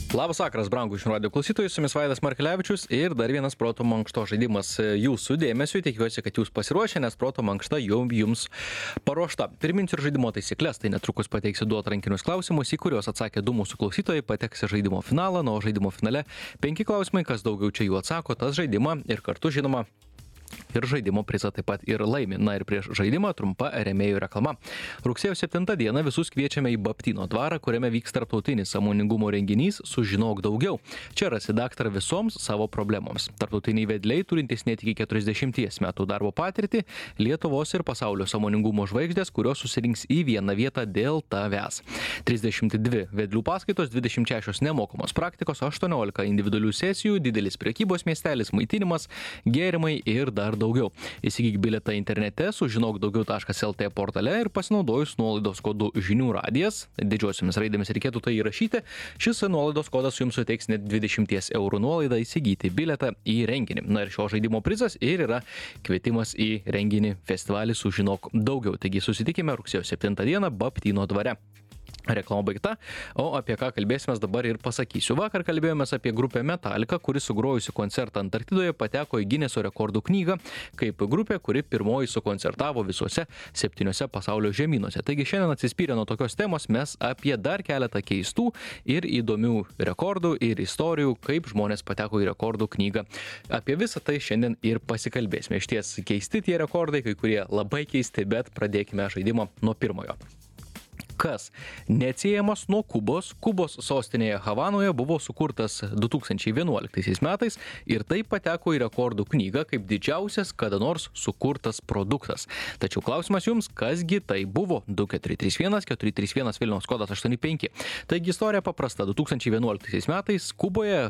Labas vakaras, brangų žinių radijo klausytojai, su jumis Vaidas Markelevičius ir dar vienas proto mankšto žaidimas jūsų dėmesiu. Tikiuosi, kad jūs pasiruošę, nes proto mankšta jau jums paruošta. Priminsiu ir žaidimo taisyklės, tai netrukus pateiksiu 2 atrankinius klausimus, į kuriuos atsakė 2 mūsų klausytojai, pateks į žaidimo finalą, o žaidimo finale 5 klausimai, kas daugiau čia jų atsako, tas žaidimą ir kartu žinoma. Ir žaidimo prizą taip pat ir laimi. Na ir prieš žaidimą trumpa rėmėjų reklama. Rugsėjo 7 dieną visus kviečiame į Baptyno dvarą, kuriame vyks tarptautinis sąmoningumo renginys Sužinok daugiau. Čia rasi daktarą visoms savo problemoms. Tarptautiniai vedliai, turintys net iki 40 metų darbo patirtį, Lietuvos ir pasaulio sąmoningumo žvaigždės, kurios susirinks į vieną vietą dėl tavęs. 32 vedlių paskaitos, 26 nemokamos praktikos, 18 individualių sesijų, didelis prekybos miestelis, maitinimas, gėrimai ir dar daugiau. Įsigyk bilietą internete sužinokdaugiau.lt portale ir pasinaudojus nuolaidos kodu žinių radijas, didžiosiomis raidėmis reikėtų tai įrašyti, šis nuolaidos kodas jums suteiks net 20 eurų nuolaidą įsigyti bilietą į renginį. Na ir šio žaidimo prizas ir yra kvietimas į renginį festivalį Sužinok daugiau. Taigi susitikime rugsėjo 7 dieną Baptyno dvare. Reklama baigta, o apie ką kalbėsime dabar ir pasakysiu. Vakar kalbėjomės apie grupę Metallica, kuri sugrojusi koncertą Antarktidoje pateko į Gineso rekordų knygą kaip grupė, kuri pirmoji sukoncertavo visuose 7 pasaulio žemynuose. Taigi šiandien atsispyrę nuo tokios temos mes apie dar keletą keistų ir įdomių rekordų ir istorijų, kaip žmonės pateko į rekordų knygą. Apie visą tai šiandien ir pasikalbėsime. Išties keisti tie rekordai, kai kurie labai keisti, bet pradėkime žaidimą nuo pirmojo. Kas neatsiejamas nuo Kubos. Kubos sostinėje Havanoje buvo sukurtas 2011 metais ir tai pateko į rekordų knygą kaip didžiausias kada nors sukurtas produktas. Tačiau klausimas jums, kasgi tai buvo? 2431 431 Vilniaus kodas 85. Taigi istorija paprasta. 2011 metais Kuboje,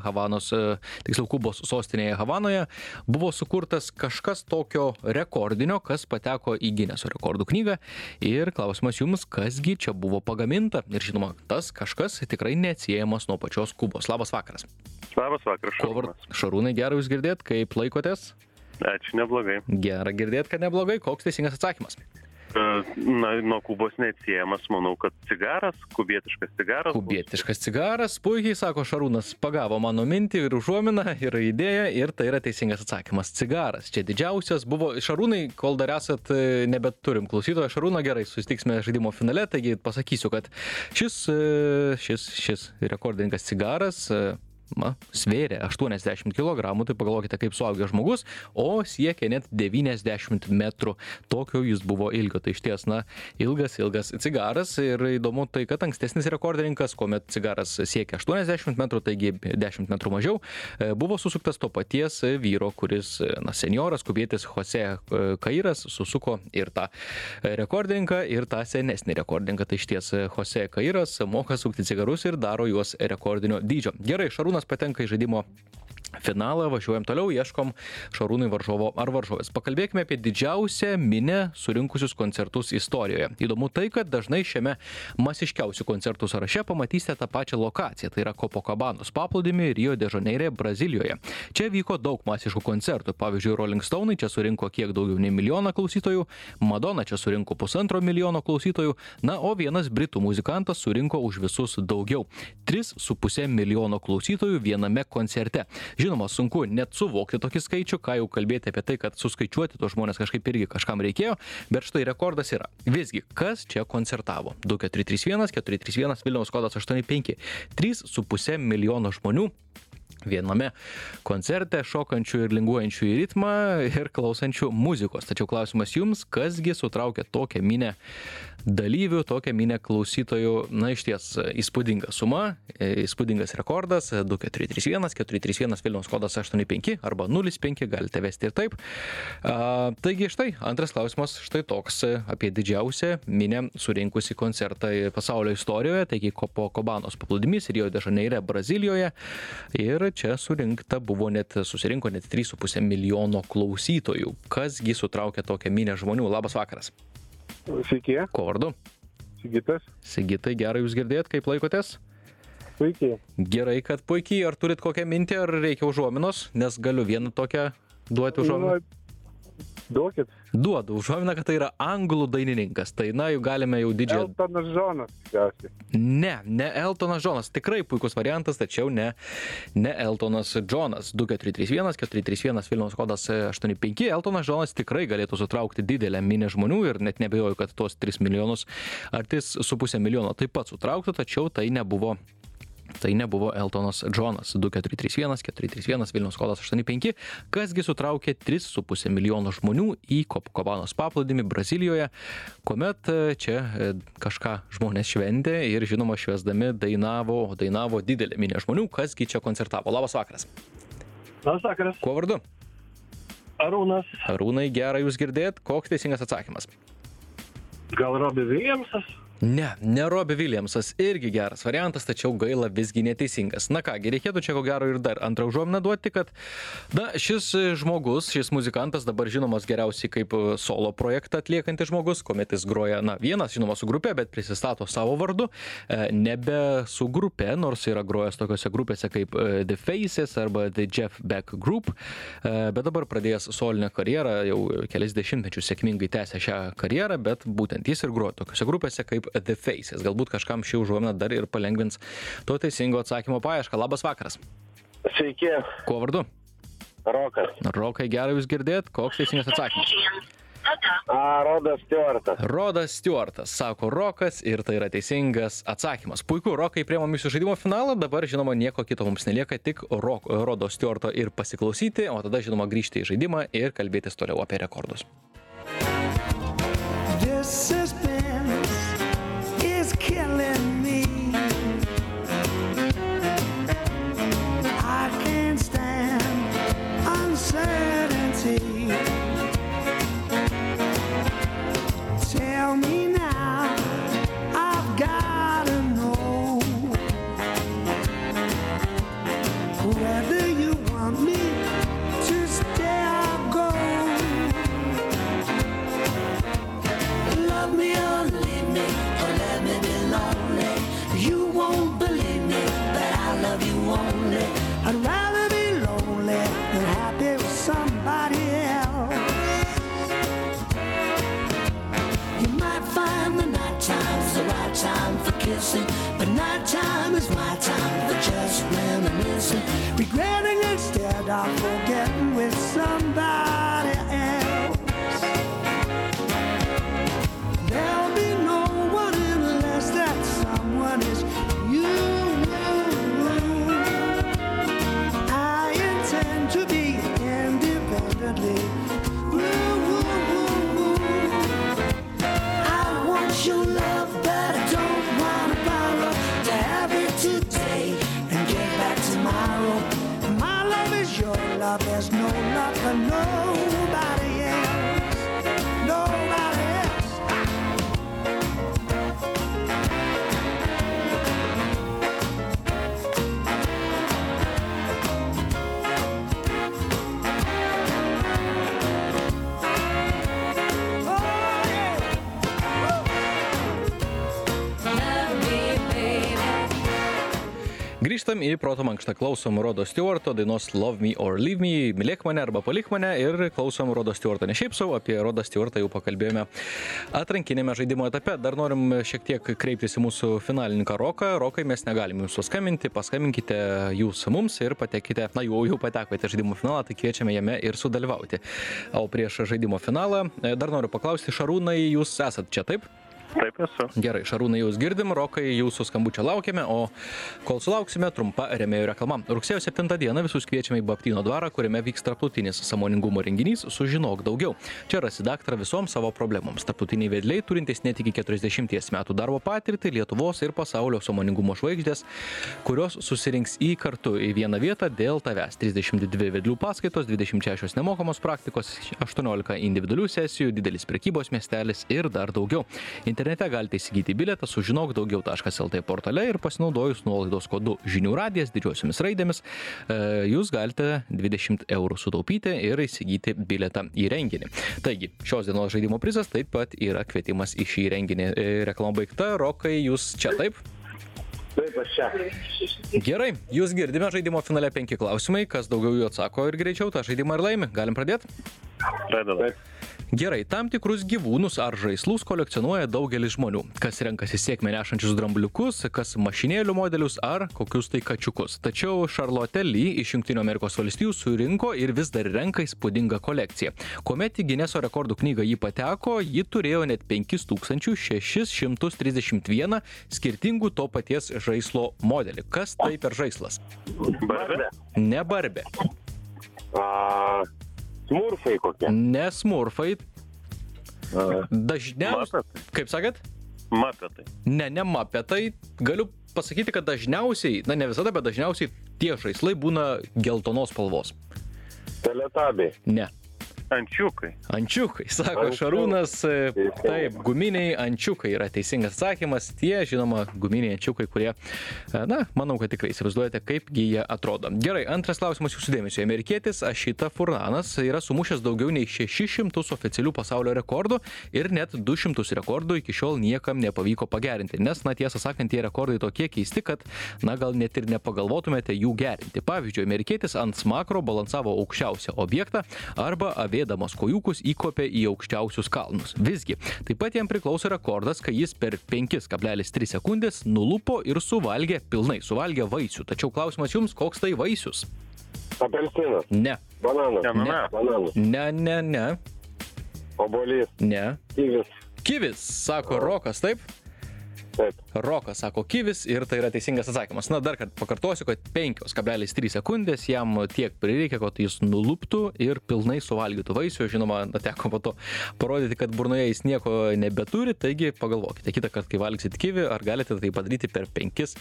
Kubos sostinėje Havanoje buvo sukurtas kažkas tokio rekordinio, kas pateko į Gineso rekordų knygą. Ir klausimas jums, kasgi čia buvo pagaminta ir žinoma, tas kažkas tikrai neatsiejamas nuo pačios Kubos. Labas vakaras. Labas vakaras, Šarūnas. Šarūnai, gerai jūs girdėt, kaip laikotės? Ačiū, neblogai. Gera girdėt, kad neblogai. Koks teisingas atsakymas? Na, nuo Kubos neatsiejamas, manau, kad cigaras, kubietiškas cigaras. Kubietiškas cigaras, puikiai sako Šarūnas, pagavo mano mintį ir užuominą, ir idėją, ir tai yra teisingas atsakymas. Cigaras, čia didžiausias buvo. Šarūnai, kol dar esat, nebeturim klausytojo Šarūną, gerai, susitiksime žaidimo finale, taigi pasakysiu, kad šis rekordininkas cigaras svėrė 80 kg, tai pagalvokite kaip suaugęs žmogus, o siekė net 90 metrų. Tokio jis buvo ilgio. Tai išties, ilgas cigaras ir įdomu tai, kad ankstesnis rekordininkas, kuomet cigaras siekė 80 metrų, taigi 10 metrų mažiau, buvo susuktas to paties vyro, kuris, senjoras, kubietis Jose Kairas, susuko ir tą rekordininką, ir tą senesnį rekordininką. Tai išties Jose Kairas moka sukti cigarus ir daro juos rekordinio dydžio. Gerai, Šarūnas patenka į žaidimo finalą, važiuojam toliau, ieškom Šarūnui varžovo ar varžovės. Pakalbėkime apie didžiausią minę surinkusius koncertus istorijoje. Įdomu tai, kad dažnai šiame masiškiausių koncertų sąraše pamatysite tą pačią lokaciją, tai yra Kopokabanos paplūdimį Rio de Žaneire, Brazilijoje. Čia vyko daug masiškų koncertų. Pavyzdžiui, Rolling Stone'ai čia surinko kiek daugiau nei 1 milijoną klausytojų, Madonna čia surinko 1,5 milijono klausytojų, o vienas britų muzikantas surinko už visus daugiau – 3,5 milijono klausytojų viename koncerte. Žinoma, sunku net suvokti tokį skaičių, ką jau kalbėti apie tai, kad suskaičiuoti tos žmonės kažkaip irgi kažkam reikėjo, bet štai rekordas yra. Visgi, kas čia koncertavo? 2431 431 Vilniaus kodas 85. 3,5 milijono žmonių viename koncerte, šokančių ir linguojančių į ritmą ir klausančių muzikos. Tačiau klausimas jums, kasgi sutraukė tokią minę dalyvių, tokią minę klausytojų, išties įspūdinga suma, įspūdingas rekordas, 2431 431 Vilniaus kodas 85 arba 05, galite vesti ir taip. Taigi štai, antras klausimas štai toks apie didžiausią minę surinkusi koncertą pasaulio istorijoje, taigi Kopokabanos paplūdimys Rio de Žaneire, Brazilijoje, ir čia susirinko net 3,5 milijono klausytojų. Kasgi sutraukė tokią minę žmonių? Labas vakaras. Sveiki. Kuo vardu? Sigitas. Sigitai, gerai jūs girdėt, kaip laikotės? Puikiai. Gerai, kad puikiai. Ar turit kokią mintį, ar reikia užuominos? Nes galiu vieną tokią duoti užuominą. Duokit. Duodu užuominą, kad tai yra anglų dainininkas. Tai na, jau galime jau didžiąją... Eltonas Džonas, tikriausiai. Ne Eltonas Džonas. Tikrai puikus variantas, tačiau ne Eltonas Džonas. 2431 431 Vilniaus kodas 85. Eltonas Džonas tikrai galėtų sutraukti didelę minę žmonių ir net nebejoju, kad tuos 3 milijonus ar 3,5 milijono taip pat sutrauktų, tačiau tai nebuvo Eltonas Džonas. 2431 431 Vilniaus kodas 85. Kasgi sutraukė 3,5 milijono žmonių į Kopakobanos paplūdimį Brazilijoje, kuomet čia kažką žmonės šventė ir žinoma švęsdami dainavo didelė minė žmonių. Kasgi čia koncertavo? Labas vakaras. Labas vakaras. Kuo vardu? Arūnas. Arūnai, gerai jūs girdėt. Koks teisingas atsakymas? Gal Robbie Williamsas? Ne Robbie Williamsas irgi geras variantas, tačiau gaila visgi neteisingas. Na kągi, reikėtų čia ko gero ir dar antrą užuominą duoti, kad šis muzikantas dabar žinomas geriausiai kaip solo projektą atliekantis žmogus, kuomet jis groja, vienas žinoma su grupė, bet prisistato savo vardu, nebe su grupė, nors yra grojęs tokiose grupėse kaip The Faces arba The Jeff Beck Group, bet dabar pradėjęs solinę karjerą, jau kelis dešimtmečius sėkmingai tęsia šią karjerą, bet būtent jis ir groja tokiose grupėse kaip The Faces. Galbūt kažkam ši užuomina dar ir palengvins to teisingo atsakymo paiešką. Labas vakaras. Sveiki. Kuo vardu? Rokas. Rokai, gerai jūs girdėt. Koks teisingas atsakymas? Rodas Stewartas. Rodas Stewartas, sako Rokas, ir tai yra teisingas atsakymas. Puiku, Rokai, priemam jūsų žaidimo finalą, dabar žinoma nieko kito mums nelieka, tik Rodo Stewarto ir pasiklausyti, o tada žinoma grįžti į žaidimą ir kalbėtis toliau apie rekordus. Killing me. I can't stand uncertainty. Tell me now, I've gotta know. Whether you want me to stay or go. Love me or leave me. You won't believe me, but I love you only. I'd rather be lonely than happy with somebody else. You might find the night time's the right time for kissing, but night time is my time for just reminiscing, regretting instead of forgetting with somebody else. There'll be no one unless that someone is you. I intend to be independently. I want your love, but I don't want to borrow. To have it today and get back tomorrow. My love is your love. There's no love for nobody else. Nobody else. Grįžtam į proto mankštą, klausom Rodo Stewarto dainos Love Me or Leave Me, mylėk mane arba palik mane, ir klausom Rodo Stewarto. Ne šiaip savo, apie Rodą Stewartą jau pakalbėjome atrankinėme žaidimo etape. Dar norim šiek tiek kreiptis į mūsų finalininką Roką. Rokai, mes negalim jūsų skambinti, paskambinkite jūs mums ir patekite, jau patekote žaidimo finalą, tai kviečiame jame ir sudalyvauti. O prieš žaidimo finalą dar noriu paklausti, Šarūnai, jūs esat čia, taip? Taip esu. Gerai, Šarūnai, jūs girdim, Rokai, jūsų skambučio laukiame, o kol sulauksime, trumpa rėmėjų reklama. Rugsėjo 7 dieną visus kviečiame į Baptyno dvarą, kuriame vyks tarptautinis sąmoningumo renginys Sužinok daugiau. Čia rasi daktarą visoms savo problemoms. Tarptautiniai vedliai, turintys net iki 40 metų darbo patirtį, Lietuvos ir pasaulio sąmoningumo žvaigždės, kurios susirinks į kartu į vieną vietą dėl tavęs. 32 vedlių paskaitos, 26 nemokamos praktikos, 18 individualių sesijų, didelis prekybos miestelis ir dar daugiau. Internete galite įsigyti bilietą sužinokdaugiau.lt portale ir pasinaudojus nuolaidos kodu žinių radijas didžiosiomis raidėmis, jūs galite 20 eurų sutaupyti ir įsigyti bilietą į renginį. Taigi, šios dienos žaidimo prizas taip pat yra kvietimas į šį renginį. Reklama baigta. Rokai, jūs čia, taip? Taip, aš čia. Gerai, jūs girdime žaidimo finale 5 klausimai. Kas daugiau jų atsako ir greičiau, tą žaidimą ir laimi. Galim pradėti? Pradedam. Gerai, tam tikrus gyvūnus ar žaislus kolekcionuoja daugelis žmonių. Kas renkasi sėkmę nešančius drambliukus, kas mašinėlių modelius ar kokius tai kačiukus. Tačiau Charlotte Lee iš Jungtinių Amerikos valstijų surinko ir vis dar renka įspūdingą kolekciją. Kuomet į Gineso rekordų knygą jį pateko, ji turėjo net 5631 skirtingų to paties žaislo modelį. Kas tai per žaislas? Barbė. Ne barbė. Smurfai kokie. Ne smurfai. Dažniausiai. Kaip sakėt? Mapetai. Ne mapetai. Galiu pasakyti, kad dažniausiai, ne visada, bet dažniausiai tie žaislai būna geltonos spalvos. Teletabiai. Ne. Ančiukai. Ančiukai, sako Šarūnas. Taip, guminiai ančiukai yra teisingas atsakymas. Tie, žinoma, guminiai ančiukai, kurie, manau, kad tikrai įsivaizduojate, kaipgi jie atrodo. Gerai, antras klausimas jūsų dėmesio. Amerikietis Ashita Furnanas yra sumušęs daugiau nei 600 oficialių pasaulio rekordų ir net 200 rekordų iki šiol niekam nepavyko pagerinti. Nes, tiesą sakant, tie rekordai tokie keisti, kad, gal net ir nepagalvotumėte jų gerinti. Pavyzdžiui, amerikietis ant smakro balansavo aukščiausią objektą arba avėdamas kojukus įkopė į aukščiausius kalnus. Visgi, taip pat jam priklauso rekordas, kai jis per 5,3 sekundės nulupo ir suvalgė vaisių. Tačiau klausimas jums, koks tai vaisius? Apelsinas. Ne. Bananas. Bananas. Ne. Obuolys. Ne. Kivis. Sako Rokas, taip? Taip. Rokas sako kivis ir tai yra teisingas atsakymas. Dar kartą pakartosiu, kad 5,3 sekundės jam tiek prireikia, kad jis nuluptų ir pilnai suvalgytų vaisių. Žinoma, teko po to parodyti, kad burnoje jis nieko nebeturi, taigi pagalvokite, kitą kartą, kai valgsit kivį, ar galite tai padaryti per 5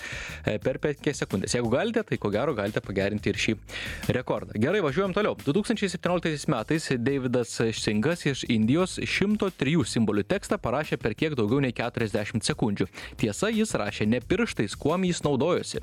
sekundės. Jeigu galite, tai ko gero galite pagerinti ir šį rekordą. Gerai, važiuojam toliau. 2017 metais Davidas Singas iš Indijos 103 simbolių tekstą parašė per kiek daugiau nei 40 sekundžių. Tiesa, jis rašė ne pirštais, kuom jis naudojosi.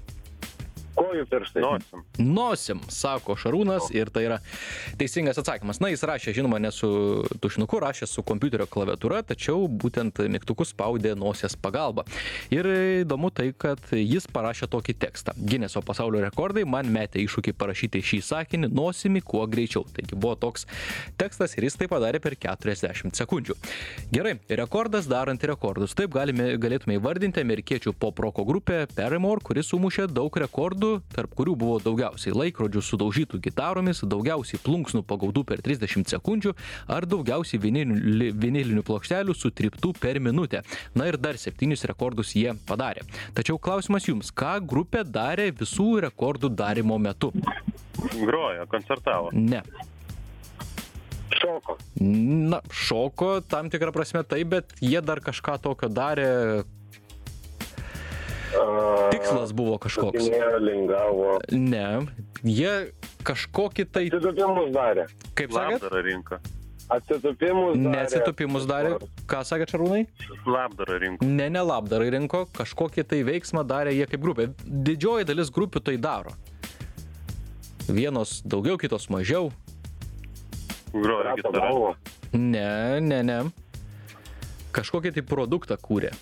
Kojų pirštai. Nosim, sako Šarūnas ir tai yra teisingas atsakymas. Jis rašė, žinoma, ne su tušinuku, rašė su kompiuterio klaviatūra, tačiau būtent mygtukus spaudė nosies pagalba. Ir įdomu tai, kad jis parašė tokį tekstą. Gineso pasaulio rekordai man metė iššūkį parašyti šį sakinį nosimi kuo greičiau. Taigi buvo toks tekstas ir jis tai padarė per 40 sekundžių. Gerai, rekordas darant rekordus. Taip galėtume įvardinti amerikiečių pop-roko grupę Paramore, kuris sumušė daug rekordų, tarp kurių buvo daugiausiai laikrodžių sudaužytų gitaromis, daugiausiai plunksnų pagautų per 30 sekundžių ar daugiausiai vinilinių plokštelių sutryptų per minutę. Ir dar 7 rekordus jie padarė. Tačiau klausimas jums, ką grupė darė visų rekordų darymo metu? Grojo, koncertavo. Ne. Šoko. Šoko tam tikrą prasme taip, bet jie dar kažką tokio darė. Tikslas buvo kažkoks. Lingavo. Ne, jie kažkokį tai... Atsitupimus darė. Kaip sakėt? Labdarą rinko. Atsitupimus darė. Ne atsitupimus darė. Ką sakėt, Šarūnai? Labdarą rinko. Ne labdarai rinko, kažkokį tai veiksmą darė jie kaip grupė. Didžioji dalis grupių tai daro. Vienos daugiau, kitos mažiau. Grojo gitarą. Ne. Kažkokį tai produktą kūrė.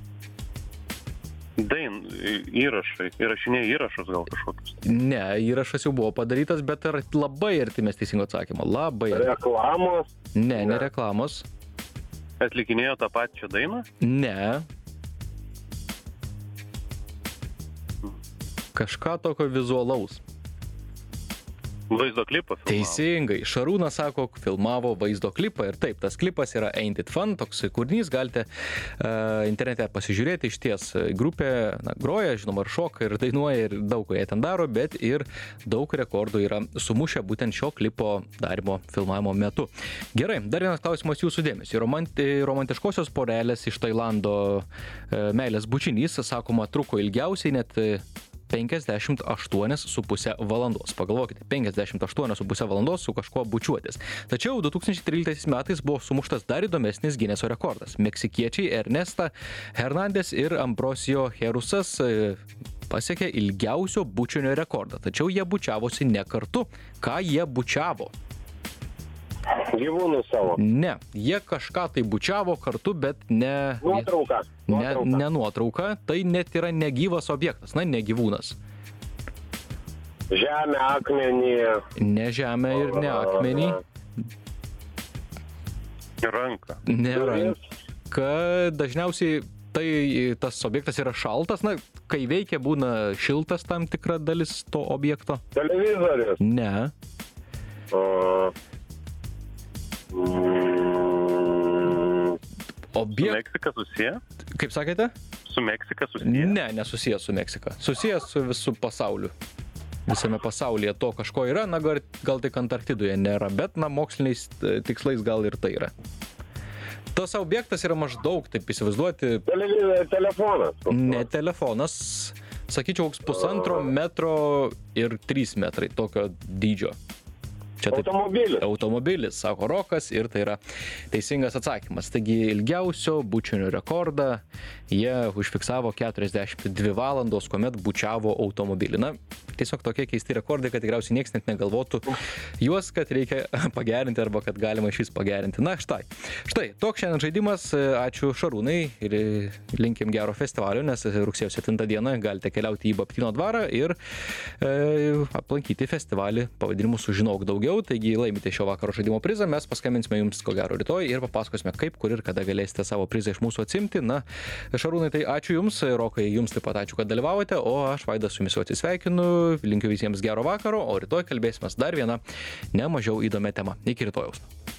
Įrašinė įrašus gal kažkokius. Ne, įrašas jau buvo padarytas, bet ir labai artimės teisingo atsakymo. Labai. Reklamos? Ne reklamos. Atlikinėjo tą pačią dainą? Ne. Kažką tokio vizualaus. Vaizdo klipą filmavo. Teisingai. Šarūnas sako, filmavo vaizdo klipą ir taip, tas klipas yra Ain't It Fun, toks kūrinys, galite internete pasižiūrėti, iš ties grupė groja, žinoma, ir šoka, ir dainuoja, ir daug ko jie ten daro, bet ir daug rekordų yra sumušę būtent šio klipo darimo filmavimo metu. Gerai, dar vienas klausimas jūsų dėmesio. Romantiškosios porelės iš Tailando meilės bučinys, sakoma, truko ilgiausiai net 58,5 valandos. Pagalvokite, 58,5 valandos su kažkuo bučiuotis. Tačiau 2013 metais buvo sumuštas dar įdomesnis Gineso rekordas. Meksikiečiai Ernesta Hernandez ir Ambrosio Jerusas pasiekė ilgiausio bučinio rekordą. Tačiau jie bučiavosi ne kartu. Ką jie bučiavo? Gyvūnų savo. Ne, jie kažką tai bučiavo kartu, bet ne... Nuotrauka. Ne nuotrauka, tai net yra negyvas objektas, ne gyvūnas. Žemė, akmenį. Ne žemė ir ne akmenį. Ranka. Nėra. Kad dažniausiai tas objektas yra šaltas, na, kai veikia būna šiltas tam tikra dalis to objekto. Televizorius. Ne. Su Meksika susiję? Kaip sakėte? Su Meksika susiję? Ne, nesusijęs su Meksika. Susijęs su visų pasauliu. Visame pasaulyje to kažko yra, na, gal tik Antarktidoje nėra, bet, na, moksliniais tikslais gal ir tai yra. Tas objektas yra maždaug, taip įsivaizduoti. Telefonas. Ne telefonas, sakyčiau, 1,5 metro ir 3 metrai tokio dydžio. Čia taip, Automobilis. Automobilis, sako Rokas, ir tai yra teisingas atsakymas. Taigi ilgiausio bučinio rekordą jie užfiksavo 42 valandos, kuomet bučiavo automobilį. Na, tiesiog tokie keisti rekordai, kad tikriausiai niekas net negalvotų juos, kad reikia pagerinti arba kad galima šis pagerinti. Na, štai, toks šiandien žaidimas. Ačiū Šarūnai ir linkim gero festivalio, nes rugsėjo 7 dieną galite keliauti į Baptino dvarą ir aplankyti festivalį pavadinimu Sužinok daugiau. Taigi laimite šio vakaro žaidimo prizą, mes paskambinsime jums ko gero rytoj ir papasakosime, kaip, kur ir kada galėsite savo prizą iš mūsų atsimti. Na, Šarūnai, tai ačiū Jums, Rokai, Jums taip pat ačiū, kad dalyvavote, o aš Vaidas su Jumis atsisveikinu, linkiu visiems gero vakaro, o rytoj kalbėsime dar vieną nemažiau įdomią temą. Iki rytojaus.